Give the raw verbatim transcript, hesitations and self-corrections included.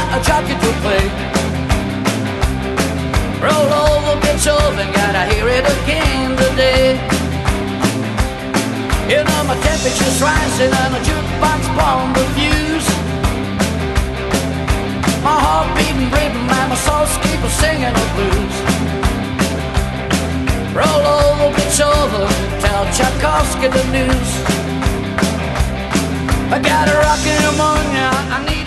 a jockey to play. Roll over, bitch over, gotta hear it again today. You know my temperature's rising and the jukebox bomb the fuse. My heart beating rhythm and my soul's keep singing the blues. Roll over, bitch over, tell Tchaikovsky the news. I got a rockin' pneumonia, I need